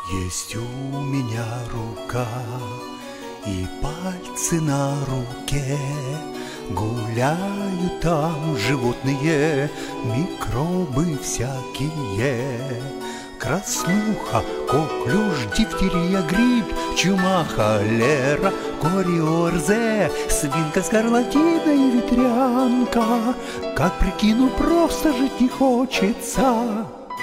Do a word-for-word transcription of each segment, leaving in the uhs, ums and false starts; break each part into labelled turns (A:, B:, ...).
A: Есть у меня рука и пальцы на руке, гуляют там животные, микробы всякие. Краснуха, коклюш, дифтерия, грипп, чума, холера, кориорзе, свинка, скарлатина и ветрянка. Как прикину, просто жить не хочется.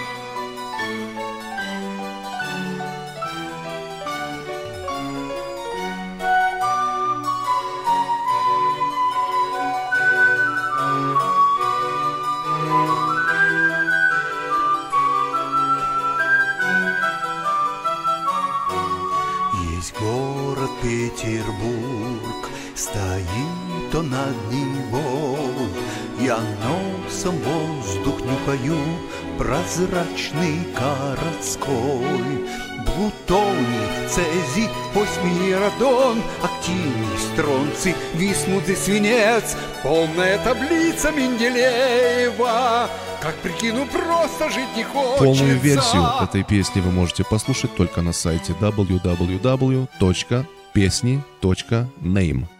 A: Город Петербург, стоит он над Невой, я носом воздух нюхаю, прозрачный городской. Плутоний, цезий, осмий, радон, актиний, стронций, висмут и свинец, полная таблица Менделеева. Как прикину, просто жить не хочется.
B: Полную версию этой песни вы можете послушать только на сайте дабл ю дабл ю дабл ю точка песни точка нейм.